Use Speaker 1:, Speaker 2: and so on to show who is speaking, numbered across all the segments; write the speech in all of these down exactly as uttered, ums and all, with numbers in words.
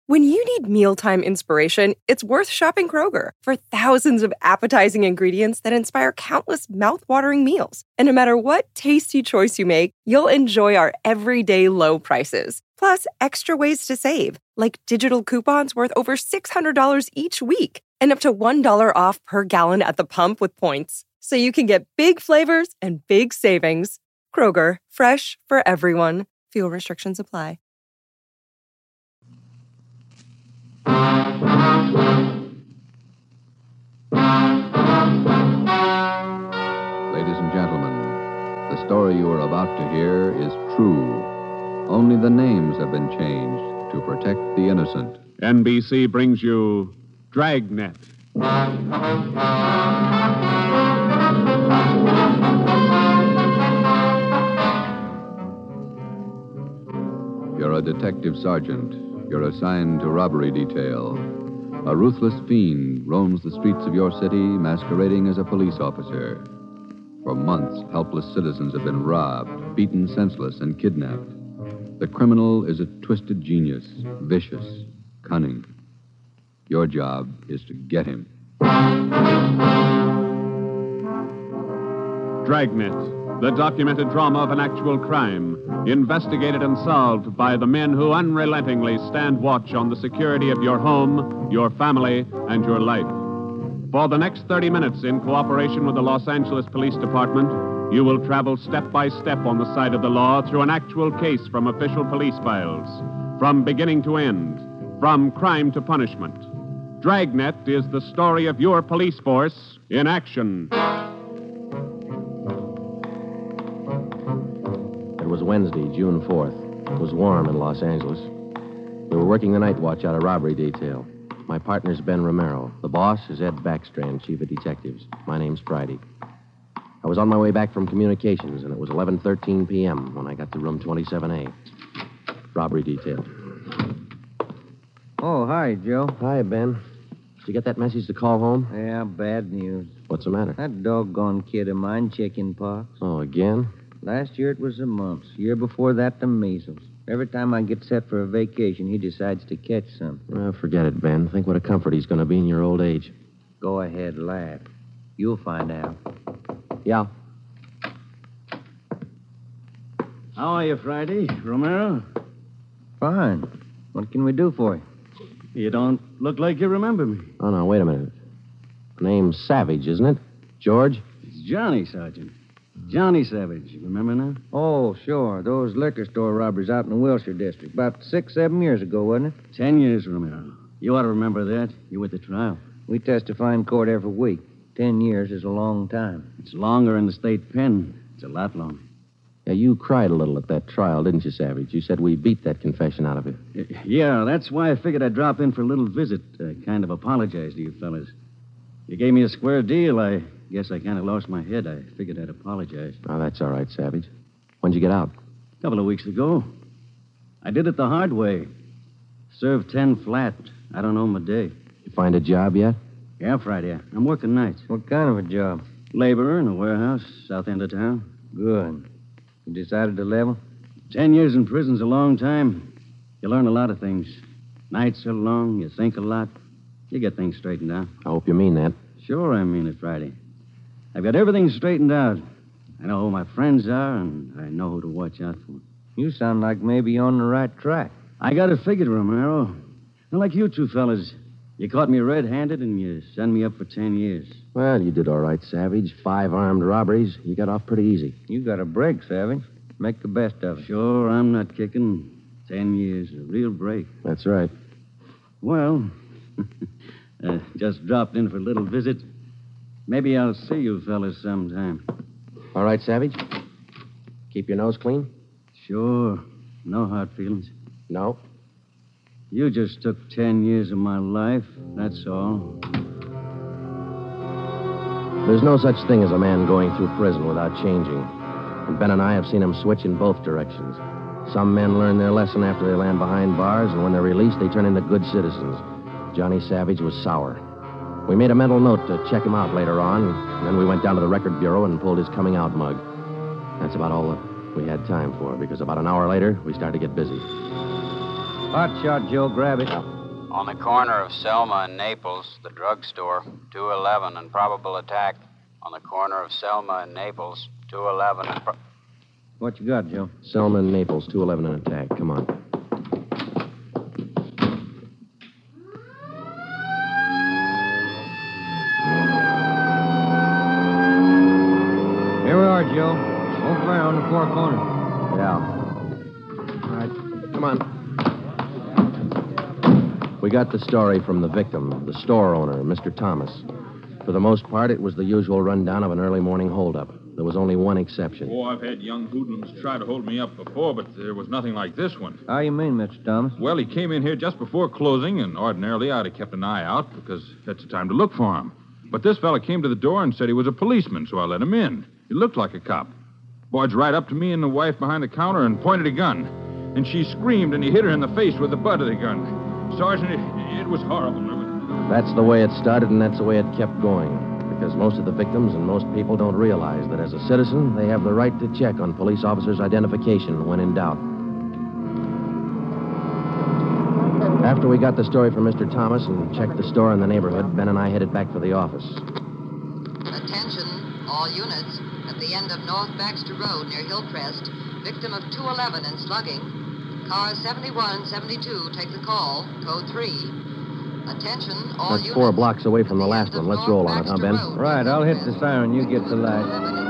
Speaker 1: When you need mealtime inspiration, it's worth shopping Kroger for thousands of appetizing ingredients that inspire countless mouth-watering meals. And no matter what tasty choice you make, you'll enjoy our everyday low prices. Plus, extra ways to save, like digital coupons worth over six hundred dollars each week and up to one dollar off per gallon at the pump with points. So you can get big flavors and big savings. Kroger, fresh for everyone. Fuel restrictions apply.
Speaker 2: Ladies and gentlemen, the story you are about to hear is true. Only the names have been changed to protect the innocent.
Speaker 3: N B C brings you Dragnet.
Speaker 2: You're a detective sergeant. You're assigned to robbery detail. A ruthless fiend roams the streets of your city masquerading as a police officer. For months, helpless citizens have been robbed, beaten senseless, and kidnapped. The criminal is a twisted genius, vicious, cunning. Your job is to get him.
Speaker 3: Dragnet, the documented drama of an actual crime, investigated and solved by the men who unrelentingly stand watch on the security of your home, your family, and your life. For the next thirty minutes, in cooperation with the Los Angeles Police Department, you will travel step by step on the side of the law through an actual case from official police files, from beginning to end, from crime to punishment. Dragnet is the story of your police force in action.
Speaker 4: It was Wednesday, June fourth. It was warm in Los Angeles. We were working the night watch out of robbery detail. My partner's Ben Romero. The boss is Ed Backstrand, chief of detectives. My name's Friday. I was on my way back from communications, and it was eleven thirteen p.m. when I got to room twenty-seven A. Robbery detail.
Speaker 5: Oh, hi, Joe.
Speaker 4: Hi, Ben. Did you get that message to call home?
Speaker 5: Yeah, bad news.
Speaker 4: What's the matter?
Speaker 5: That doggone kid of mine, chicken pox.
Speaker 4: Oh, again?
Speaker 5: Last year it was the mumps. Year before that, the measles. Every time I get set for a vacation, he decides to catch some.
Speaker 4: Well, forget it, Ben. Think what a comfort he's going to be in your old age.
Speaker 5: Go ahead, laugh. You'll find out.
Speaker 4: Yeah.
Speaker 6: How are you, Friday? Romero?
Speaker 5: Fine. What can we do for you?
Speaker 6: You don't look like you remember me.
Speaker 4: Oh, no, wait a minute. Name's Savage, isn't it? George?
Speaker 6: It's Johnny, Sergeant. Johnny Savage. Remember now?
Speaker 5: Oh, sure. Those liquor store robberies out in the Wilshire district. About six, seven years ago, wasn't it?
Speaker 6: Ten years, Romero. You ought to remember that. You were at the trial.
Speaker 5: We testify in court every week. Ten years is a long time.
Speaker 6: It's longer in the state pen. It's a lot longer.
Speaker 4: Yeah, you cried a little at that trial, didn't you, Savage? You said we beat that confession out of you.
Speaker 6: Yeah, that's why I figured I'd drop in for a little visit. Uh, kind of apologize to you fellas. You gave me a square deal. I guess I kind of lost my head. I figured I'd apologize.
Speaker 4: Oh, that's all right, Savage. When'd you get out?
Speaker 6: A couple of weeks ago. I did it the hard way. Served ten flat. I don't know my day.
Speaker 4: You find a job yet?
Speaker 6: Yeah, Friday. I'm working nights.
Speaker 5: What kind of a job?
Speaker 6: Laborer in a warehouse, south end of town.
Speaker 5: Good. You decided to level?
Speaker 6: Ten years in prison's a long time. You learn a lot of things. Nights are long. You think a lot. You get things straightened out.
Speaker 4: I hope you mean that.
Speaker 6: Sure, I mean it, Friday. I've got everything straightened out. I know who my friends are, and I know who to watch out for.
Speaker 5: You sound like maybe you're on the right track.
Speaker 6: I got it figured, Romero. Not like you two fellas. You caught me red-handed, and you sent me up for ten years.
Speaker 4: Well, you did all right, Savage. Five armed robberies. You got off pretty easy.
Speaker 5: You got a break, Savage. Make the best of it.
Speaker 6: Sure, I'm not kicking. Ten years, a real break.
Speaker 4: That's right.
Speaker 6: Well, uh, just dropped in for a little visit. Maybe I'll see you fellas sometime.
Speaker 4: All right, Savage? Keep your nose clean?
Speaker 6: Sure. No hard feelings.
Speaker 4: No.
Speaker 6: You just took ten years of my life, that's all.
Speaker 4: There's no such thing as a man going through prison without changing. And Ben and I have seen him switch in both directions. Some men learn their lesson after they land behind bars, and when they're released, they turn into good citizens. Johnny Savage was sour. We made a mental note to check him out later on, and then we went down to the record bureau and pulled his coming out mug. That's about all that we had time for, because about an hour later, we started to get busy.
Speaker 5: Hot shot, Joe. Grab it.
Speaker 4: Yeah.
Speaker 7: On the corner of Selma and Naples, the drugstore, two eleven, and probable attack. On the corner of Selma and Naples, two eleven, and... Pro-
Speaker 5: What you got, Joe?
Speaker 4: Selma and Naples, two eleven and attack. Come on.
Speaker 5: Here we are, Joe. Over there on the far corner.
Speaker 4: Yeah. All right. Come on. We got the story from the victim, the store owner, Mister Thomas. For the most part, it was the usual rundown of an early morning holdup. There was only one exception.
Speaker 8: Oh, I've had young hoodlums try to hold me up before, but there was nothing like this one.
Speaker 5: How you mean, Mister Thomas?
Speaker 8: Well, he came in here just before closing, and ordinarily I'd have kept an eye out because that's the time to look for him. But this fella came to the door and said he was a policeman, so I let him in. He looked like a cop. Barged right up to me and the wife behind the counter and pointed a gun. And she screamed, and he hit her in the face with the butt of the gun. Sergeant, it, it was horrible.
Speaker 4: That's the way it started, and that's the way it kept going. Because most of the victims and most people don't realize that as a citizen, they have the right to check on police officers' identification when in doubt. After we got the story from Mister Thomas and checked the store in the neighborhood, Ben and I headed back for the office.
Speaker 9: Attention, all units. At the end of North Baxter Road near Hillcrest, victim of two eleven and slugging. Cars seventy-one, seventy-two, take the call. Code three. Attention, all
Speaker 4: That's
Speaker 9: units.
Speaker 4: four blocks away from the last one. Let's roll on it, huh, Ben?
Speaker 5: Right, I'll hit the siren. You get the light.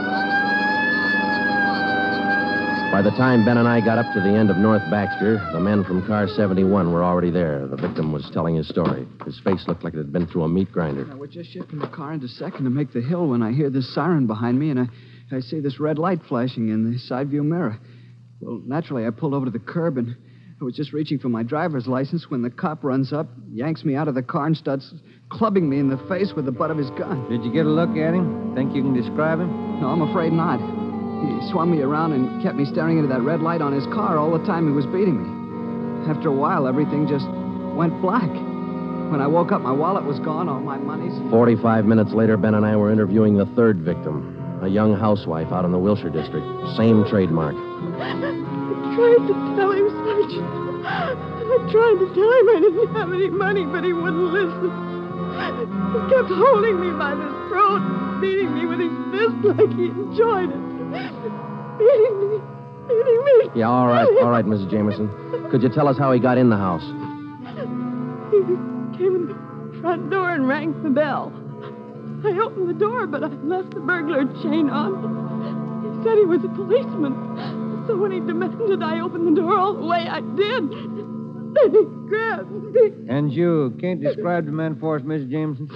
Speaker 4: By the time Ben and I got up to the end of North Baxter, the men from car seventy-one were already there. The victim was telling his story. His face looked like it had been through a meat grinder.
Speaker 10: I was just shipping the car into second to make the hill when I hear this siren behind me, and I, I see this red light flashing in the side view mirror. Well, naturally, I pulled over to the curb, and I was just reaching for my driver's license when the cop runs up, yanks me out of the car, and starts clubbing me in the face with the butt of his gun.
Speaker 5: Did you get a look at him? Think you can describe him?
Speaker 10: No, I'm afraid not. He swung me around and kept me staring into that red light on his car all the time he was beating me. After a while, everything just went black. When I woke up, my wallet was gone, all my money's...
Speaker 4: Forty-five minutes later, Ben and I were interviewing the third victim, a young housewife out in the Wilshire district. Same trademark.
Speaker 11: I tried to tell him, Sergeant. I tried to tell him I didn't have any money, but he wouldn't listen. He kept holding me by the throat and beating me with his fist like he enjoyed it. Beating me. Beating me.
Speaker 4: Yeah, all right, all right, Missus Jameson. Could you tell us how he got in the house?
Speaker 11: He came in the front door and rang the bell. I opened the door, but I left the burglar chain on. He said he was a policeman. So when he demanded I open the door all the way, I did. Then he grabbed me.
Speaker 5: And you can't describe the man for us, Miss Jameson?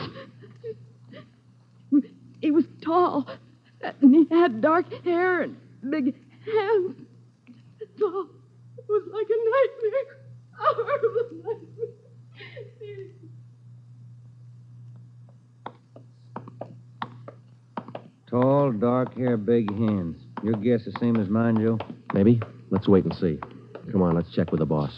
Speaker 11: He was tall, and he had dark hair and big hands. That's all. It was like a nightmare. A horrible nightmare.
Speaker 5: Tall, dark hair, big hands. Your guess the same as mine, Joe?
Speaker 4: Maybe. Let's wait and see. Come on, let's check with the boss.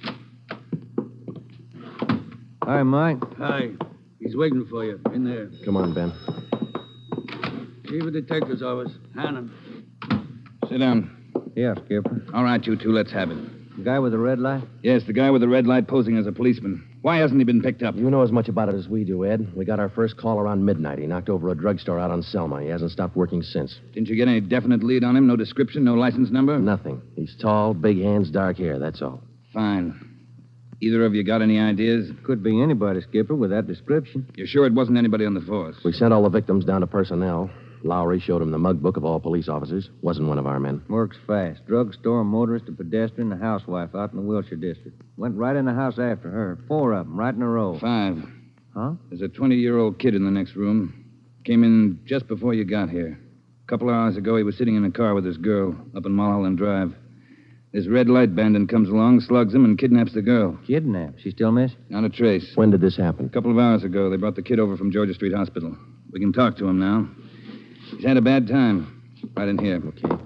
Speaker 5: Hi, Mike.
Speaker 12: Hi. He's waiting for you. In there.
Speaker 4: Come on, Ben.
Speaker 12: Chief of Detective's office. Hannon.
Speaker 13: Sit down.
Speaker 5: Yeah, Skipper.
Speaker 13: All right, you two, let's have it.
Speaker 5: The guy with the red light?
Speaker 13: Yes, the guy with the red light posing as a policeman. Why hasn't he been picked up?
Speaker 4: You know as much about it as we do, Ed. We got our first call around midnight. He knocked over a drugstore out on Selma. He hasn't stopped working since.
Speaker 13: Didn't you get any definite lead on him? No description, no license number?
Speaker 4: Nothing. He's tall, big hands, dark hair, that's all.
Speaker 13: Fine. Either of you got any ideas?
Speaker 5: Could be anybody, Skipper, with that description.
Speaker 13: You're sure it wasn't anybody on the force?
Speaker 4: We sent all the victims down to personnel. Lowry showed him the mug book of all police officers. Wasn't one of our men.
Speaker 5: Works fast. Drugstore, motorist, a pedestrian, a housewife out in the Wilshire district. Went right in the house after her. Four of them, right in a row.
Speaker 13: Five.
Speaker 5: Huh?
Speaker 13: There's a twenty-year-old kid in the next room. Came in just before you got here. A couple of hours ago, he was sitting in a car with his girl up in Mulholland Drive. This red light bandit comes along, slugs him, and kidnaps the girl.
Speaker 5: Kidnap? She still missing?
Speaker 13: Not a trace.
Speaker 4: When did this happen?
Speaker 13: A couple of hours ago. They brought the kid over from Georgia Street Hospital. We can talk to him now. He's had a bad time. Right in here.
Speaker 4: Okay.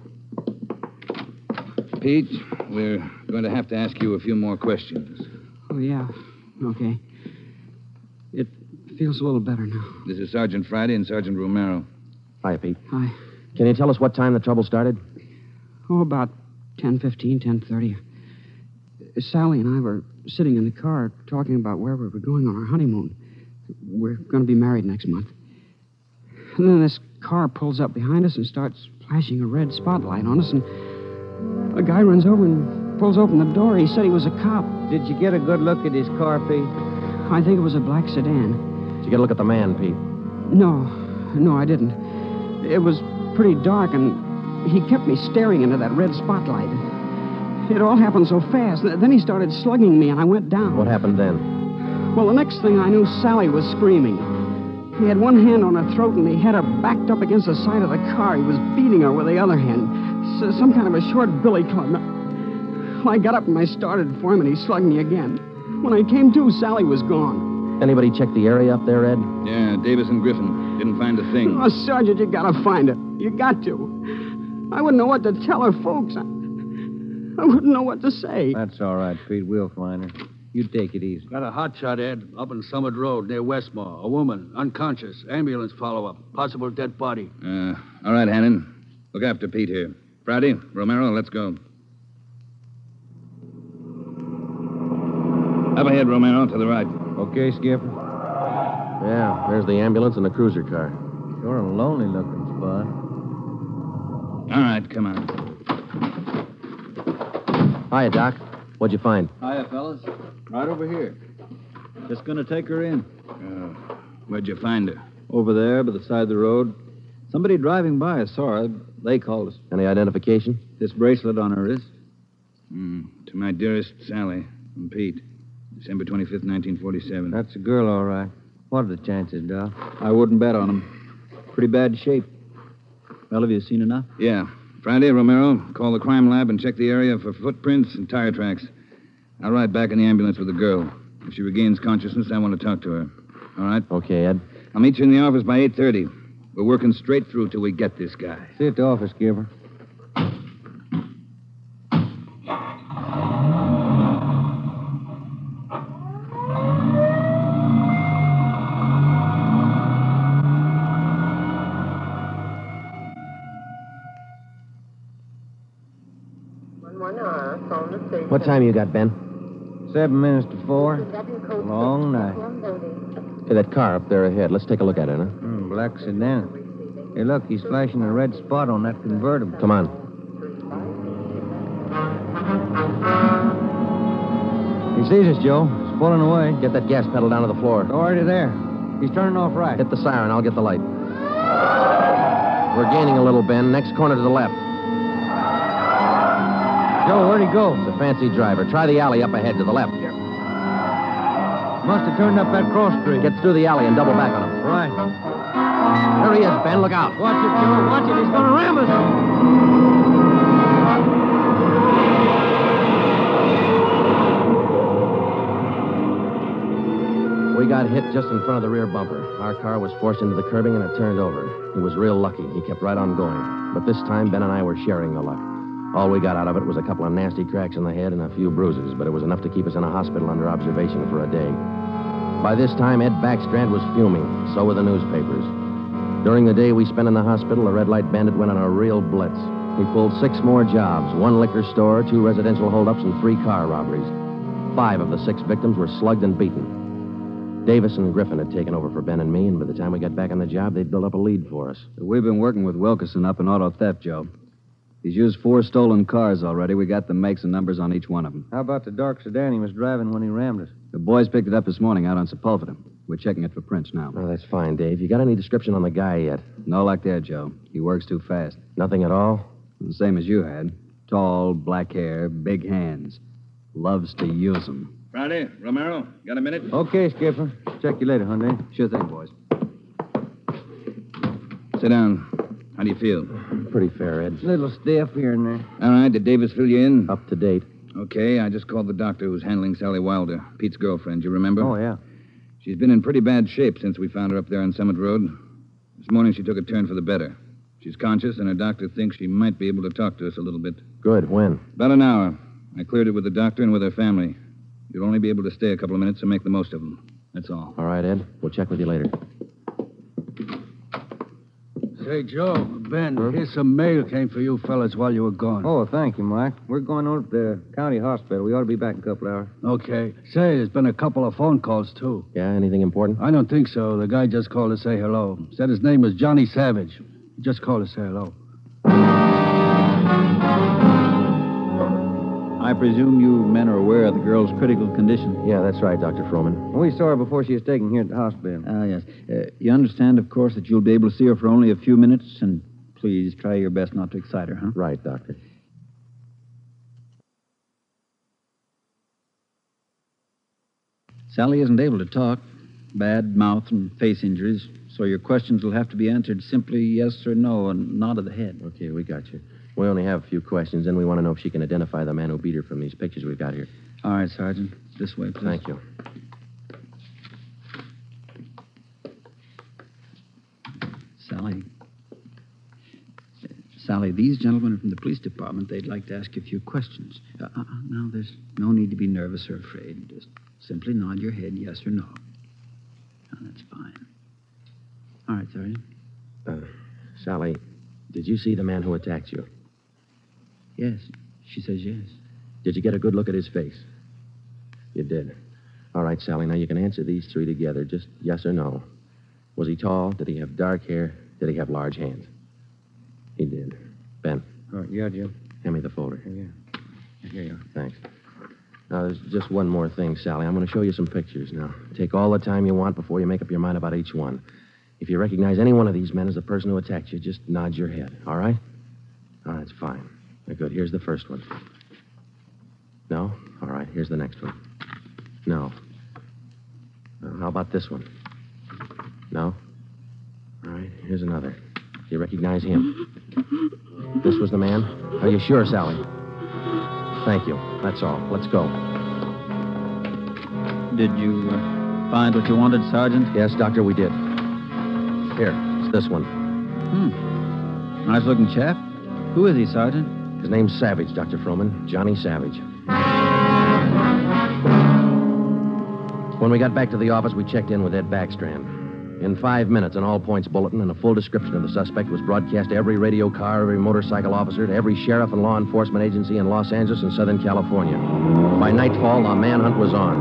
Speaker 13: Pete, we're going to have to ask you a few more questions.
Speaker 10: Oh, yeah. Okay. It feels a little better now.
Speaker 13: This is Sergeant Friday and Sergeant Romero.
Speaker 4: Hi, Pete.
Speaker 10: Hi.
Speaker 4: Can you tell us what time the trouble started?
Speaker 10: Oh, about ten fifteen, ten thirty. Sally and I were sitting in the car talking about where we were going on our honeymoon. We're going to be married next month. And then this car pulls up behind us and starts flashing a red spotlight on us, and a guy runs over and pulls open the door. He said he was a cop.
Speaker 5: Did you get a good look at his car, Pete?
Speaker 10: I think it was a black sedan.
Speaker 4: Did you get a look at the man, Pete?
Speaker 10: No, no, I didn't. It was pretty dark, and he kept me staring into that red spotlight. It all happened so fast. Then he started slugging me, and I went down.
Speaker 4: What happened then?
Speaker 10: Well, the next thing I knew, Sally was screaming. He had one hand on her throat, and he had her backed up against the side of the car. He was beating her with the other hand. S- some kind of a short billy club. Well, I got up and I started for him, and he slugged me again. When I came to, Sally was gone.
Speaker 4: Anybody check the area up there, Ed?
Speaker 13: Yeah, Davis and Griffin. Didn't find a thing.
Speaker 10: Oh, Sergeant, you gotta find it. You got to. I wouldn't know what to tell her folks. I, I wouldn't know what to say.
Speaker 5: That's all right, Pete. We'll find her. You take it easy.
Speaker 12: Got a hot shot, Ed, up on Summit Road near Westmore. A woman, unconscious. Ambulance follow-up. Possible dead body.
Speaker 13: Uh, all right, Hannon. Look after Pete here. Friday, Romero, let's go. Up ahead, Romero, to the right.
Speaker 5: Okay, Skipper.
Speaker 4: Yeah, there's the ambulance and the cruiser car.
Speaker 5: Sure a lonely-looking spot.
Speaker 13: All right, come on.
Speaker 4: Hiya, Doc. What'd you find?
Speaker 12: Hiya, fellas. Right over here. Just gonna take her in.
Speaker 13: Uh, where'd you find her?
Speaker 12: Over there, by the side of the road. Somebody driving by saw her. They called us.
Speaker 4: Any identification?
Speaker 12: This bracelet on her wrist.
Speaker 13: Mm, to my dearest Sally from Pete. December twenty-fifth, nineteen forty-seven.
Speaker 5: That's a girl, all right. What are the chances, Doc?
Speaker 12: I wouldn't bet on them. Pretty bad shape. Well, have you seen enough?
Speaker 13: Yeah. Friday, Romero, call the crime lab and check the area for footprints and tire tracks. I'll ride back in the ambulance with the girl. If she regains consciousness, I want to talk to her. All right?
Speaker 4: Okay, Ed.
Speaker 13: I'll meet you in the office by eight thirty. We're working straight through till we get this guy.
Speaker 5: See you at the office, Skipper.
Speaker 4: What time you got, Ben?
Speaker 5: Seven minutes to four. Long night.
Speaker 4: Hey, that car up there ahead. Let's take a look at it, huh?
Speaker 5: Mm, black sedan. Hey, look, he's flashing a red spot on that convertible.
Speaker 4: Come on.
Speaker 5: He sees us, Joe. He's pulling away.
Speaker 4: Get that gas pedal down to the floor.
Speaker 5: Already there. He's turning off right.
Speaker 4: Hit the siren. I'll get the light. We're gaining a little, Ben. Next corner to the left.
Speaker 5: Joe, where'd he go?
Speaker 4: It's a fancy driver. Try the alley up ahead to the left here.
Speaker 5: Must have turned up that cross street.
Speaker 4: Get through the alley and double back on him.
Speaker 5: Right.
Speaker 4: There he is, Ben. Look out.
Speaker 5: Watch it, Joe. Watch it. He's going to ram us.
Speaker 4: We got hit just in front of the rear bumper. Our car was forced into the curbing and it turned over. He was real lucky. He kept right on going. But this time, Ben and I were sharing the luck. All we got out of it was a couple of nasty cracks in the head and a few bruises, but it was enough to keep us in a hospital under observation for a day. By this time, Ed Backstrand was fuming. So were the newspapers. During the day we spent in the hospital, the red light bandit went on a real blitz. He pulled six more jobs, one liquor store, two residential holdups, and three car robberies. Five of the six victims were slugged and beaten. Davis and Griffin had taken over for Ben and me, and by the time we got back on the job, they'd built up a lead for us.
Speaker 14: We've been working with Wilkerson up in auto theft, Joe. He's used four stolen cars already. We got the makes and numbers on each one of them.
Speaker 5: How about the dark sedan he was driving when he rammed us?
Speaker 14: The boys picked it up this morning out on Sepulveda. We're checking it for prints now.
Speaker 4: Oh, that's fine, Dave. You got any description on the guy yet?
Speaker 14: No like that, Joe. He works too fast.
Speaker 4: Nothing at all?
Speaker 14: The same as you had. Tall, black hair, big hands. Loves to use them.
Speaker 13: Friday, Romero, got a minute?
Speaker 5: Okay, Skipper. Check you later, Hyundai.
Speaker 14: Sure thing, boys.
Speaker 13: Sit down. How do you feel?
Speaker 4: Pretty fair, Ed.
Speaker 5: Little stiff here and there.
Speaker 13: All right, did Davis fill you in?
Speaker 4: Up to date.
Speaker 13: Okay, I just called the doctor who's handling Sally Wilder, Pete's girlfriend. You remember?
Speaker 5: Oh, yeah.
Speaker 13: She's been in pretty bad shape since we found her up there on Summit Road. This morning she took a turn for the better. She's conscious, and her doctor thinks she might be able to talk to us a little bit.
Speaker 4: Good. When?
Speaker 13: About an hour. I cleared it with the doctor and with her family. You'll only be able to stay a couple of minutes, so make the most of them. That's all.
Speaker 4: All right, Ed. We'll check with you later.
Speaker 12: Say, Joe, Ben, here's some mail came for you fellas while you were gone.
Speaker 5: Oh, thank you, Mike. We're going over to the county hospital. We ought to be back in a couple hours.
Speaker 12: Okay. Say, there's been a couple of phone calls, too.
Speaker 4: Yeah, anything important?
Speaker 12: I don't think so. The guy just called to say hello. Said his name was Johnny Savage. He just called to say hello.
Speaker 14: I presume you men are aware of the girl's critical condition.
Speaker 4: Yeah, that's right, Doctor Froman.
Speaker 5: We saw her before she was taken here at the hospital.
Speaker 14: Ah, yes. Uh, you understand, of course, that you'll be able to see her for only a few minutes, and please try your best not to excite her, huh?
Speaker 4: Right, Doctor.
Speaker 14: Sally isn't able to talk. Bad mouth and face injuries, so your questions will have to be answered simply yes or no, and nod of the head.
Speaker 4: Okay, we got you. We only have a few questions, and we want to know if she can identify the man who beat her from these pictures we've got here.
Speaker 14: All right, Sergeant. This way, please.
Speaker 4: Thank you.
Speaker 14: Sally. Sally, these gentlemen are from the police department. They'd like to ask you a few questions. Uh, uh, now, there's no need to be nervous or afraid. Just simply nod your head yes or no. Oh, that's fine. All right, Sergeant.
Speaker 4: Uh, Sally, did you see the man who attacked you?
Speaker 14: Yes. She says yes.
Speaker 4: Did you get a good look at his face? You did. All right, Sally, now you can answer these three together, just yes or no. Was he tall? Did he have dark hair? Did he have large hands? He did. Ben.
Speaker 5: All right, yeah, Jim.
Speaker 4: Hand me the folder.
Speaker 5: Yeah. Here you are.
Speaker 4: Thanks. Now, there's just one more thing, Sally. I'm going to show you some pictures now. Take all the time you want before you make up your mind about each one. If you recognize any one of these men as the person who attacked you, just nod your head, all right? All right, that's fine. Very good. Here's the first one. No? All right, here's the next one. No. Uh, how about this one? No? All right, here's another. Do you recognize him? This was the man? Are you sure, Sally? Thank you. That's all. Let's go.
Speaker 14: Did you uh, find what you wanted, Sergeant?
Speaker 4: Yes, Doctor, we did. Here, it's this one.
Speaker 14: Hmm. Nice-looking chap. Who is he, Sergeant?
Speaker 4: His name's Savage, Doctor Froman. Johnny Savage. When we got back to the office, we checked in with Ed Backstrand. In five minutes, an all-points bulletin and a full description of the suspect was broadcast to every radio car, every motorcycle officer, to every sheriff and law enforcement agency in Los Angeles and Southern California. By nightfall, the manhunt was on.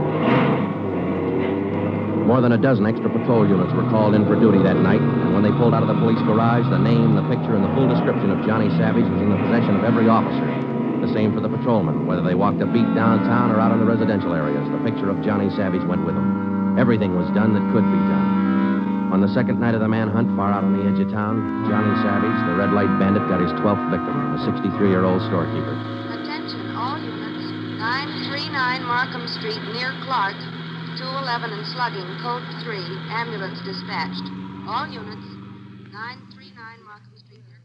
Speaker 4: More than a dozen extra patrol units were called in for duty that night, and when they pulled out of the police garage, the name, the picture, and the full description of Johnny Savage was in the possession of every officer. The same for the patrolmen, whether they walked a beat downtown or out in the residential areas. The picture of Johnny Savage went with them. Everything was done that could be done. On the second night of the manhunt, far out on the edge of town, Johnny Savage, the red light bandit, got his twelfth victim, a sixty-three-year-old storekeeper.
Speaker 9: Attention, all units. nine three nine Markham Street, near Clark. two eleven and slugging, code three. Ambulance dispatched. All units. nine three nine Markham Street, near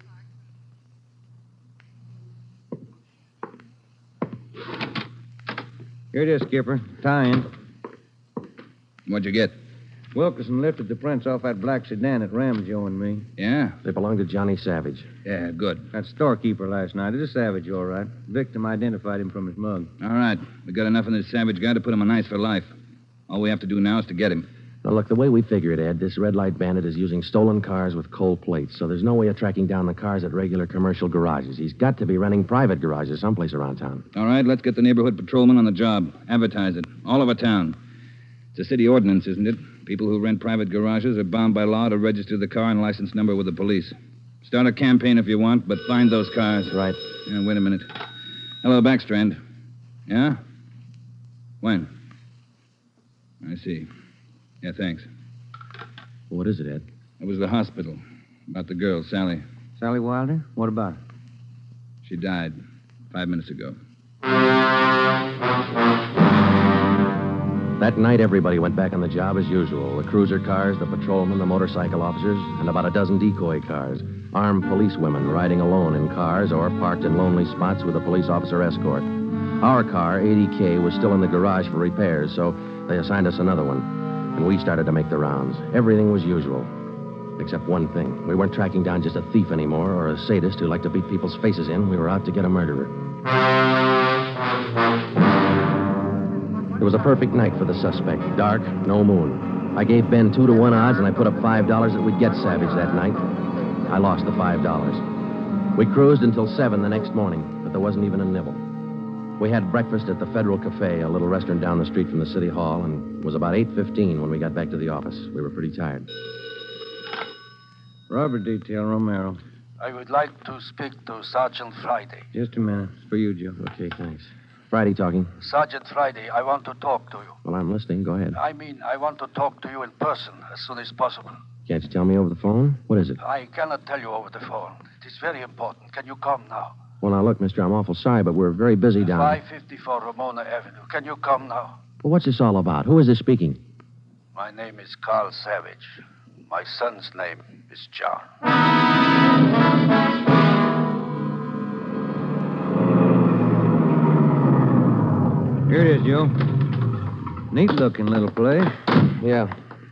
Speaker 9: Clark.
Speaker 5: Here it is, Skipper. Tie in.
Speaker 13: What'd you get?
Speaker 5: Wilkerson lifted the prints off that black sedan that rammed Joe and me.
Speaker 13: Yeah?
Speaker 4: They belonged to Johnny Savage.
Speaker 13: Yeah, good.
Speaker 5: That storekeeper last night. It is Savage, all right. Victim identified him from his mug.
Speaker 13: All right. We got enough of this Savage guy to put him on ice for life. All we have to do now is to get him.
Speaker 4: Now, look, the way we figure it, Ed, this red light bandit is using stolen cars with cold plates, so there's no way of tracking down the cars at regular commercial garages. He's got to be renting private garages someplace around town.
Speaker 13: All right, let's get the neighborhood patrolman on the job. Advertise it. All over town. It's a city ordinance, isn't it? People who rent private garages are bound by law to register the car and license number with the police. Start a campaign if you want, but find those cars.
Speaker 4: Right.
Speaker 13: Yeah, wait a minute. Hello, Backstrand. Yeah? When? I see. Yeah, thanks.
Speaker 4: What is it, Ed?
Speaker 13: It was the hospital. About the girl, Sally.
Speaker 5: Sally Wilder? What about her?
Speaker 13: She died five minutes ago.
Speaker 4: That night, everybody went back on the job as usual. The cruiser cars, the patrolmen, the motorcycle officers, and about a dozen decoy cars. Armed police women riding alone in cars or parked in lonely spots with a police officer escort. Our car, eighty K, was still in the garage for repairs, so they assigned us another one. And we started to make the rounds. Everything was usual. Except one thing. We weren't tracking down just a thief anymore or a sadist who liked to beat people's faces in. We were out to get a murderer. It was a perfect night for the suspect. Dark, no moon. I gave Ben two to one odds, and I put up five dollars that we'd get Savage that night. I lost the five dollars. We cruised until seven the next morning, but there wasn't even a nibble. We had breakfast at the Federal Cafe, a little restaurant down the street from the city hall, and it was about eight fifteen when we got back to the office. We were pretty tired.
Speaker 5: Robbery detail, Romero.
Speaker 12: I would like to speak to Sergeant Friday.
Speaker 5: Just a minute. It's for you, Joe.
Speaker 4: Okay, thanks. Friday talking.
Speaker 12: Sergeant Friday, I want to talk to you.
Speaker 4: Well, I'm listening. Go ahead.
Speaker 12: I mean, I want to talk to you in person as soon as possible.
Speaker 4: Can't you tell me over the phone? What is it?
Speaker 12: I cannot tell you over the phone. It is very important. Can you come now?
Speaker 4: Well, now, look, mister, I'm awful sorry, but we're very busy down
Speaker 12: five fifty-four Ramona Avenue. Can you come now?
Speaker 4: Well, what's this all about? Who is this speaking?
Speaker 12: My name is Carl Savage. My son's name is John.
Speaker 5: Here it is, Joe. Neat-looking little place.
Speaker 4: Yeah.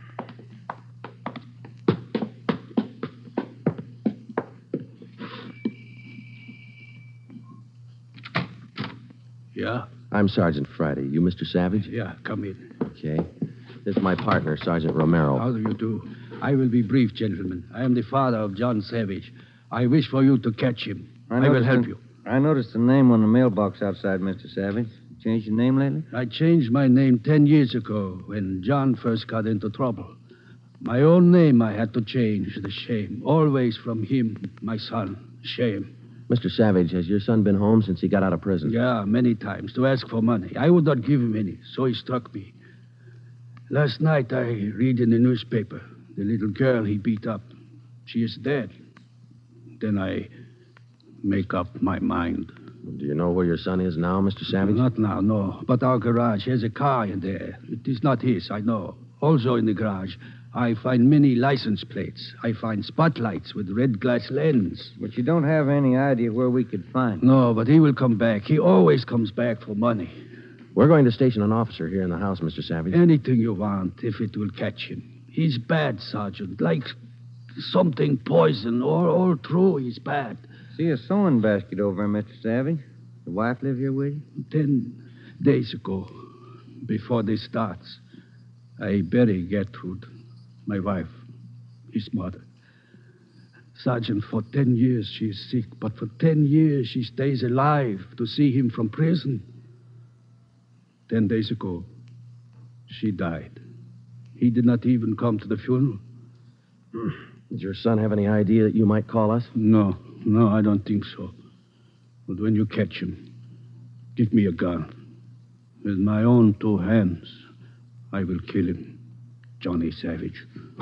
Speaker 12: Yeah?
Speaker 4: I'm Sergeant Friday. You Mister Savage?
Speaker 12: Yeah, come in.
Speaker 4: Okay. This is my partner, Sergeant Romero.
Speaker 12: How do you do? I will be brief, gentlemen. I am the father of John Savage. I wish for you to catch him. I, I will help
Speaker 5: the,
Speaker 12: you.
Speaker 5: I noticed the name on the mailbox outside, Mister Savage. Changed your name lately?
Speaker 12: I changed my name ten years ago when John first got into trouble. My own name I had to change, the shame. Always from him, my son. Shame.
Speaker 4: Mister Savage, has your son been home since he got out of prison?
Speaker 12: Yeah, many times, to ask for money. I would not give him any, so he struck me. Last night I read in the newspaper the little girl he beat up. She is dead. Then I make up my mind.
Speaker 4: Do you know where your son is now, Mister Savage?
Speaker 12: Not now, no. But our garage has a car in there. It is not his, I know. Also in the garage, I find many license plates. I find spotlights with red glass lens.
Speaker 5: But you don't have any idea where we could find him.
Speaker 12: No, but he will come back. He always comes back for money.
Speaker 4: We're going to station an officer here in the house, Mister Savage.
Speaker 12: Anything you want, if it will catch him. He's bad, Sergeant. Like something poison. All, all through, he's bad.
Speaker 5: See a sewing basket over there, Mister Savage. The wife live here with you?
Speaker 12: Ten days ago, before this starts, I bury Gertrude, my wife, his mother. Sergeant, for ten years she is sick, but for ten years she stays alive to see him from prison. Ten days ago, she died. He did not even come to the funeral.
Speaker 4: Does your son have any idea that you might call us?
Speaker 12: No, no, I don't think so. But when you catch him, give me a gun. With my own two hands, I will kill him. Johnny Savage.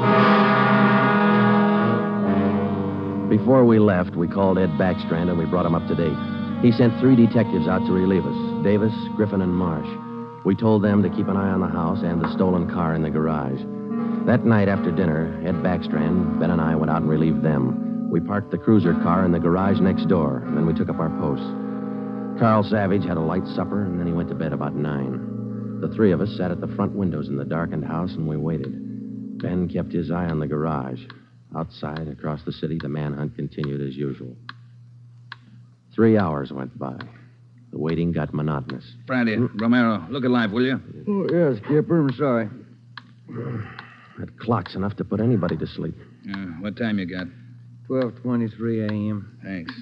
Speaker 4: Before we left, we called Ed Backstrand and we brought him up to date. He sent three detectives out to relieve us, Davis, Griffin, and Marsh. We told them to keep an eye on the house and the stolen car in the garage. That night after dinner, Ed Backstrand, Ben, and I went out and relieved them. We parked the cruiser car in the garage next door, and then we took up our posts. Carl Savage had a light supper, and then he went to bed about nine. The three of us sat at the front windows in the darkened house, and we waited. Ben kept his eye on the garage. Outside, across the city, the manhunt continued as usual. Three hours went by. The waiting got monotonous.
Speaker 13: Friday, Romero, look alive, will you?
Speaker 5: Oh, yes, Skipper. I'm sorry.
Speaker 4: That clock's enough to put anybody to sleep.
Speaker 13: Uh, what time you got?
Speaker 5: twelve twenty-three a.m.
Speaker 13: Thanks.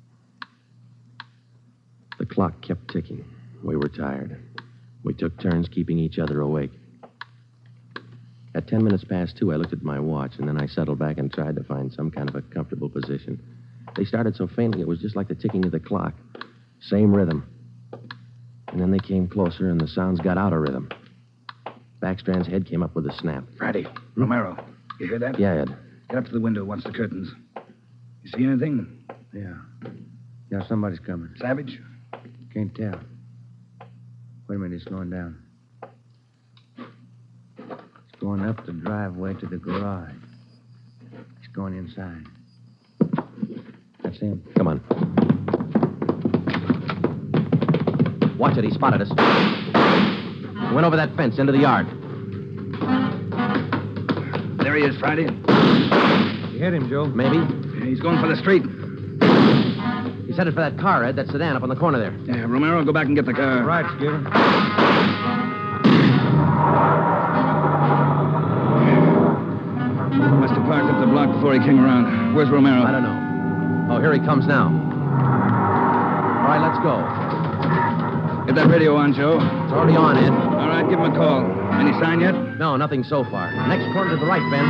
Speaker 4: The clock kept ticking. We were tired. We took turns keeping each other awake. At ten minutes past two, I looked at my watch, and then I settled back and tried to find some kind of a comfortable position. They started so faintly, it was just like the ticking of the clock. Same rhythm. And then they came closer, and the sounds got out of rhythm. Backstrand's head came up with a snap.
Speaker 13: Friday, Romero, you hear that?
Speaker 4: Yeah, Ed.
Speaker 13: Get up to the window once the curtains. You see anything?
Speaker 5: Yeah. Yeah, somebody's coming.
Speaker 13: Savage?
Speaker 5: Can't tell. Wait a minute, it's slowing down. It's going up the driveway to the garage. He's going inside. That's him.
Speaker 4: Come on. Watch it, he spotted us. He went over that fence into the yard.
Speaker 13: There he is, Friday.
Speaker 5: You hit him, Joe.
Speaker 4: Maybe.
Speaker 13: He's going for the street.
Speaker 4: He's headed for that car, Ed, that sedan up on the corner there.
Speaker 13: Yeah, Romero, go back and get the car.
Speaker 5: Right, Skipper.
Speaker 13: Must have parked up the block before he came around. Where's Romero?
Speaker 4: I don't know. Oh, here he comes now. All right, let's go.
Speaker 13: Get that radio on, Joe.
Speaker 4: It's already on, Ed.
Speaker 13: All right, give him a call. Any sign yet?
Speaker 4: No, nothing so far. Next corner to the right, Ben.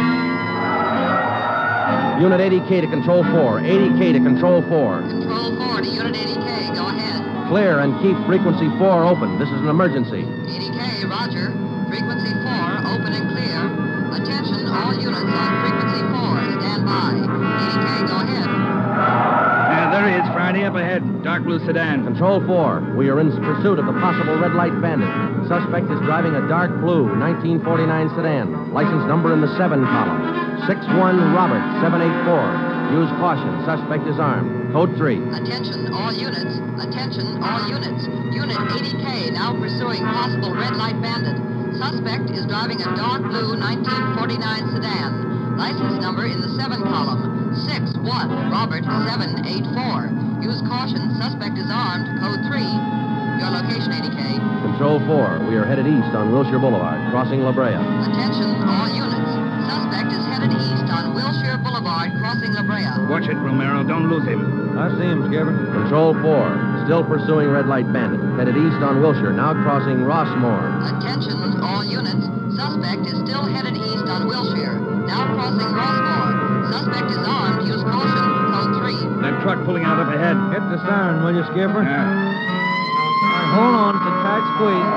Speaker 4: Unit eighty K to Control four. eighty K to Control four.
Speaker 9: Control four to Unit eighty K. Go ahead.
Speaker 4: Clear and keep frequency four open. This is an emergency.
Speaker 9: eighty K, roger. Frequency four, open and clear. Attention, all units on frequency four. Stand by. eighty K, go ahead.
Speaker 13: Yeah, there he is, Friday, up ahead. Dark blue sedan.
Speaker 4: Control four. We are in pursuit of the possible red light bandit. Suspect is driving a dark blue nineteen forty-nine sedan. License number in the seven column. six one Robert seven eight four. Use caution. Suspect is armed. Code three.
Speaker 9: Attention, all units. Attention, all units. Unit eighty K now pursuing possible red light bandit. Suspect is driving a dark blue nineteen forty-nine sedan. License number in the seven column. six one Robert seven eight four. Use caution. Suspect is armed. Code three. Your location, eighty K.
Speaker 4: Control four. We are headed east on Wilshire Boulevard, crossing La Brea.
Speaker 9: Attention, all units. Suspect is headed east on Wilshire Boulevard, crossing La Brea.
Speaker 13: Watch it, Romero. Don't lose him.
Speaker 5: I see him, Skipper.
Speaker 4: Control four. Still pursuing red light bandit. Headed east on Wilshire, now crossing Rossmore.
Speaker 9: Attention, all units. Suspect is still headed east on Wilshire, now crossing Rossmore. Suspect is armed. Use caution. Code three.
Speaker 13: That truck pulling out up ahead.
Speaker 5: Hit the siren, will you, Skipper?
Speaker 13: Yeah.
Speaker 5: All right, hold on. It's a tight squeeze.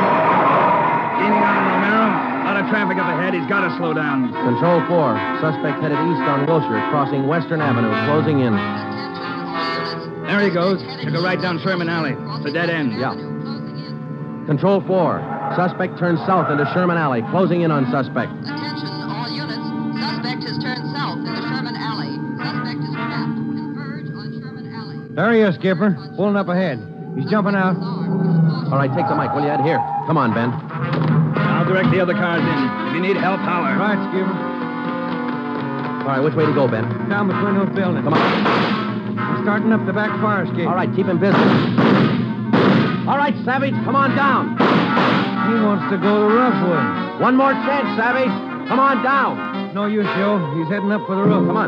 Speaker 13: Gaining on him, Romero. A lot of traffic up ahead. He's got to slow down.
Speaker 4: Control four. Suspect headed east on Wilshire, crossing Western Avenue, closing in.
Speaker 13: There he goes. Took a right down Sherman Alley. It's a dead end.
Speaker 4: Yeah. Control four. Suspect turns south into Sherman Alley, closing in on suspect.
Speaker 9: Attention, all units. Suspect has turned south into Sherman Alley. Suspect is trapped. Converge on Sherman Alley.
Speaker 5: There he is, Skipper. Pulling up ahead. He's jumping out.
Speaker 4: All right, take the mic, will you, Ed? Here. Come on, Ben.
Speaker 13: I'll direct the other cars in. If you need help, holler.
Speaker 5: Right, Skipper.
Speaker 4: All right, which way to go, Ben?
Speaker 5: Down between those buildings.
Speaker 4: Come on.
Speaker 5: He's starting up the back fire escape.
Speaker 4: All right, keep him busy. All right, Savage, come on down.
Speaker 5: He wants to go the rough way.
Speaker 4: One more chance, Savage. Come on down.
Speaker 5: No use, Joe. He's heading up for the roof.
Speaker 4: Come on.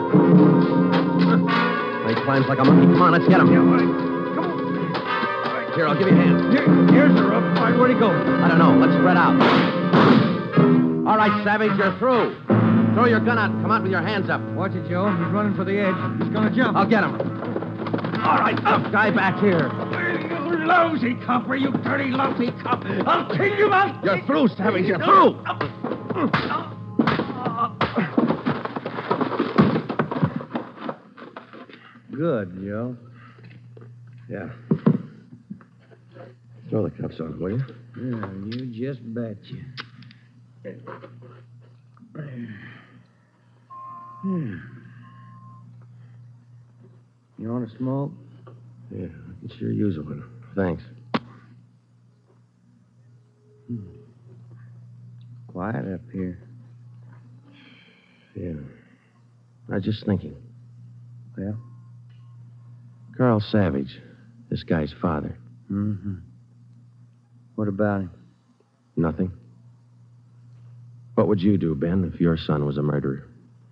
Speaker 4: He climbs like a monkey. Come on, let's get him.
Speaker 5: Yeah, all right. Come on.
Speaker 4: All right, here, I'll give you a hand.
Speaker 5: Here, here's the roof. All right, where'd he go?
Speaker 4: I don't know. Let's spread out. All right, Savage, you're through. Throw your gun out and come out with your hands up.
Speaker 5: Watch it, Joe. He's running for the edge. He's going to jump.
Speaker 4: I'll get him. All right, up, guy back here.
Speaker 12: You lousy copper, you dirty, lousy cop. I'll kill you, man.
Speaker 4: You're through, Savage. You're through.
Speaker 5: Good, Joe.
Speaker 4: Yeah. Throw the cuffs on, will you?
Speaker 5: Yeah, you just betcha. Hmm. You want to smoke?
Speaker 4: Yeah, I can sure use one. Thanks.
Speaker 5: Hmm. Quiet up here.
Speaker 4: Yeah. I was just thinking.
Speaker 5: Well?
Speaker 4: Carl Savage, this guy's father.
Speaker 5: Mm-hmm. What about him?
Speaker 4: Nothing. What would you do, Ben, if your son was a murderer?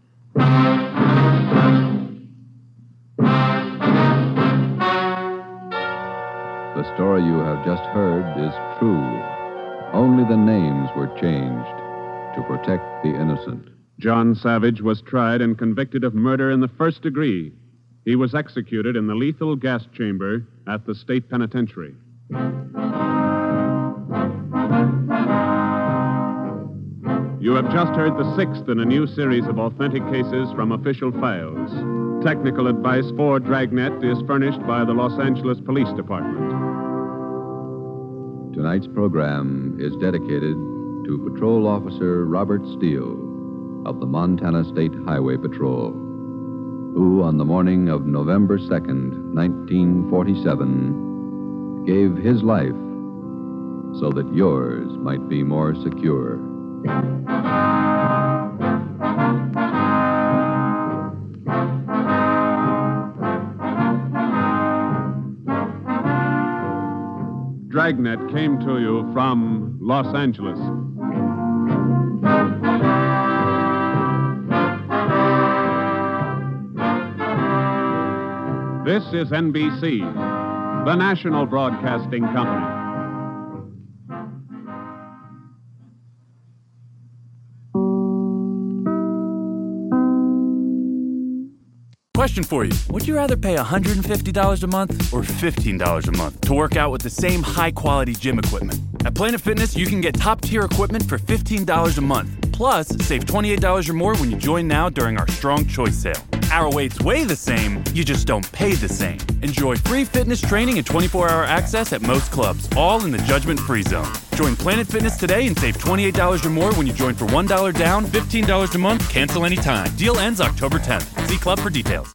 Speaker 2: The story you have just heard is true. Only the names were changed to protect the innocent.
Speaker 3: John Savage was tried and convicted of murder in the first degree. He was executed in the lethal gas chamber at the state penitentiary. You have just heard the sixth in a new series of authentic cases from official files. Technical advice for Dragnet is furnished by the Los Angeles Police Department.
Speaker 2: Tonight's program is dedicated to Patrol Officer Robert Steele of the Montana State Highway Patrol, who on the morning of November second, nineteen forty-seven, gave his life so that yours might be more secure.
Speaker 3: Dragnet came to you from Los Angeles. This is N B C, the national broadcasting company.
Speaker 15: Question for you. Would you rather pay one hundred fifty dollars a month or fifteen dollars a month to work out with the same high-quality gym equipment? At Planet Fitness, you can get top-tier equipment for fifteen dollars a month. Plus, save twenty-eight dollars or more when you join now during our Strong Choice sale. Our weights weigh the same, you just don't pay the same. Enjoy free fitness training and twenty-four hour access at most clubs, all in the judgment-free zone. Join Planet Fitness today and save twenty-eight dollars or more when you join for one dollar down, fifteen dollars a month, cancel anytime. Deal ends October tenth. See club for details.